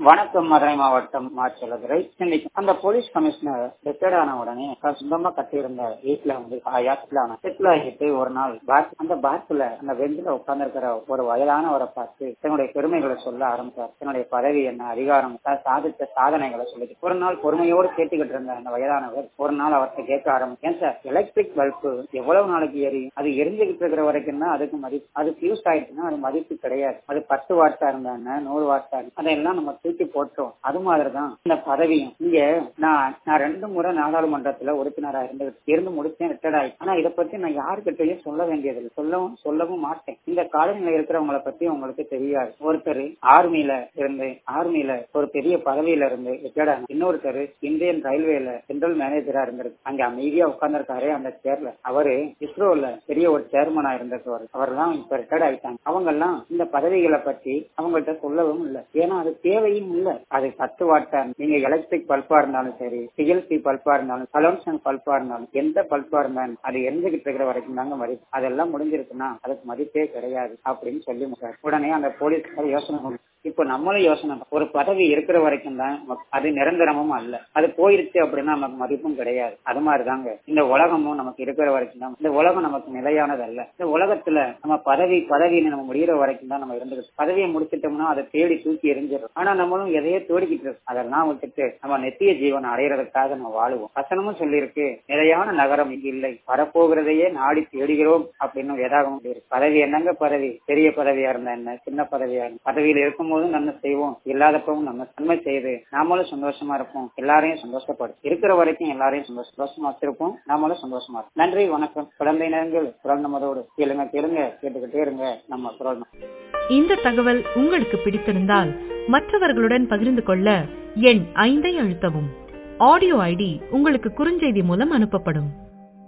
வணக்கம். மதுரை மாவட்டம் மாச்சலதுரை. இன்னைக்கு அந்த போலீஸ் கமிஷனர் ரிட்டையர்ட் ஆன உடனே சொந்தமா கட்டியிருந்த வீட்டுல வந்து செட்டில் ஆகிட்டு ஒரு நாள் அந்த பார்க்ல அந்த பெஞ்சில உட்கார்ந்து இருக்கிற ஒரு வயதானவரை பார்த்து தன்னுடைய பெருமைகளை சொல்ல ஆரம்பித்தார். தன்னுடைய பதவி என்ன, அதிகாரம், சாதித்த சாதனைகளை சொல்லிட்டு ஒரு நாள் பொறுமையோடு கேட்டுக்கிட்டு இருந்த அந்த வயதானவர் ஒரு நாள் அவர்கிட்ட கேட்க ஆரம்பிச்சேன், சார் எலக்ட்ரிக் பல்பு எவ்வளவு நாளைக்கு எரியும்? அது எரிஞ்சுக்கிட்டு இருக்கிற வரைக்கும் தான் அதுக்கு மதிப்பு. அது ஃபியூஸ் ஆயிடுச்சுன்னா அது மதிப்பு கிடையாது. அது 10 வாட்ஸா இருந்தா 100 வாட்ஸா அதெல்லாம் நம்ம தூக்கி போட்டோம். அது மாதிரிதான் இந்த பதவியும். இங்க நான் 2 முறை நாடாளுமன்றத்துல உறுப்பினரா இருந்து முடிச்சேன், ரிட்டையர்ட் ஆயிடுச்சு. ஆனா இதை பத்தி நான் யாருக்கிட்டையும் சொல்ல வேண்டியதில்லை, சொல்லவும் மாட்டேன். இந்த காலநிலை இருக்கிறவங்களை பத்தி உங்களுக்கு தெரியாது. ஒருத்தர் ஆர்மியில ஒரு பெரிய பதவியில இருந்து ரிட்டையர்ட் ஆன, இன்னொருத்தர் இந்தியன் ரயில்வேல ஜெனரல் மேனேஜரா இருந்திருக்கு. அங்க அமைதியா உட்கார்ந்துருக்காரு அந்த சேர்ல. அவரு இஸ்ரோல பெரிய ஒரு சேர்மனா இருந்திருக்காரு. அவர்தான் இப்ப ரிட்டையர்ட் ஆயிட்டாங்க. அவங்க எல்லாம் இந்த பதவிகளை பத்தி அவங்கள்ட்ட சொல்லவும் இல்லை. ஏன்னா அது தேவையும் இல்ல. அது 10 வாட்டா நீங்க எலக்ட்ரிக் பல்பா இருந்தாலும் சரி, PLC பல்பா இருந்தாலும், கலோன்சன் பல்பா இருந்தாலும், எந்த பல்பா இருந்தாலும் அது எரிஞ்சுகிட்டு இருக்கிற வரைக்கும் தாங்க மதிப்பு. அதெல்லாம் முடிஞ்சிருக்குன்னா அதுக்கு மதிப்பே கிடையாது அப்படின்னு சொல்லி உடனே அந்த போலீஸ் யோசனை. இப்ப நம்மளும் யோசனை, ஒரு பதவி இருக்கிற வரைக்கும் தான் அது நிரந்தரமும் அல்ல. அது போயிருச்சு அப்படின்னா நமக்கு மதிப்பும் கிடையாது. அது மாதிரிதாங்க இந்த உலகமும் நமக்கு இருக்கிற வரைக்கும் தான். இந்த உலகம் நமக்கு நிலையானது அல்ல. இந்த உலகத்துல நம்ம பதவின்னு நம்ம முடிகிற வரைக்கும் தான் நம்ம இருந்துக்கிட்டு, பதவியை முடிச்சிட்டோம்னா அதை தேடி தூக்கி எரிஞ்சிடும். ஆனா நம்மளும் எதையே தேடிக்கிட்டு இருக்கோம். அதெல்லாம் விட்டுட்டு நம்ம நித்திய ஜீவன் அடையிறதுக்காக நம்ம வாழுவோம். வசனமும் சொல்லியிருக்கு, நிலையான நகரம் இங்கு இல்லை, வரப்போகிறதையே நாடி தேடுகிறோம் அப்படின்னு வேதாகமும் இருக்கு. பதவி என்னங்க பதவி? பெரிய பதவியா இருந்தா என்ன, சின்ன பதவியா இருந்தா, பதவியில இருக்கும் போதும் நன்மை செய்வோம், இல்லாதப்பவும் நம்ம நன்மை செய்து நாமளும் சந்தோஷமா இருப்போம். எல்லாரையும் சந்தோஷப்படும். இருக்கிற வரைக்கும் எல்லாரையும் சந்தோஷமா வச்சிருப்போம். நாமளும் சந்தோஷமா இருப்போம். நன்றி, வணக்கம். குழந்தை நேரங்கள் குரல் நமதோடு கேளுங்க கேட்டுக்கிட்டே இருங்க நம்ம குரல். இந்த தகவல் உங்களுக்கு பிடித்திருந்தால் மற்றவர்களுடன் பகிர்ந்து கொள்ள எண் 5 அழுத்தவும். ஆடியோ ஐடி உங்களுக்கு குறுஞ்செய்தி மூலம் அனுப்பப்படும்.